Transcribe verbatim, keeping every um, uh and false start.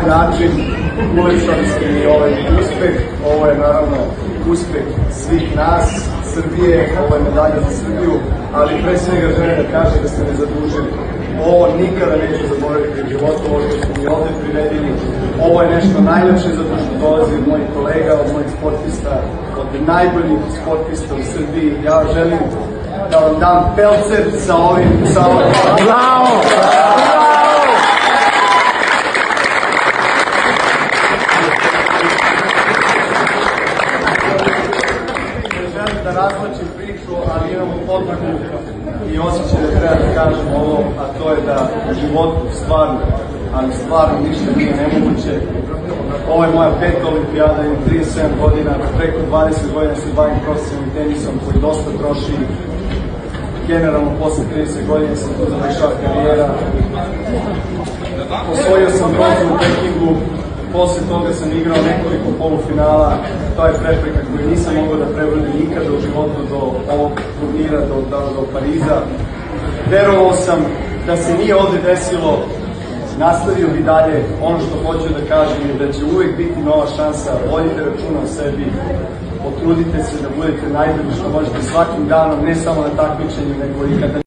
način uličali ste mi ovaj uspeh. Ovo je naravno uspeh svih nas, Srbije, ovo je medalja za Srbiju, ali pre svega želim da kažem da ste me zadužili. Ovo nikada neću zaboraviti u životu, ovo što ste mi ovde priredili. Ovo je nešto najljepše zato što dolazi od mojih kolega, od mojih sportista, od najboljih sportista u Srbiji. Ja želim da vam dam pelcer sa ovim, sa ovim. Bravo! Želim da razločim priču, ali imamo potrebu i osjećaj da treba da kažem ovo, a to je da u životu stvarno, ali stvarno ništa nije nemoguće. Ovo je moja peta olimpijada, imam trideset sedam godina, preko dvadeset godina se bavim profesionalnim tenisom koji dosta troši. Generalno, posle trideset godina sam tu završao karijera. Osvojio sam bronzu u Pekingu, posle toga sam igrao nekoliko polufinala. To je prepreka koju nisam mogao da prebrodim nikada u životu do ovog turnira, do, do, do Pariza. Verovao sam da se nije ovde desilo, nastavio bi dalje. Ono što hoću da kažem je da će uvek biti nova šansa, vodite računa o sebi, potrudite se da budete najbolji što možete svakim danom, ne samo na takmičenju, nego i kada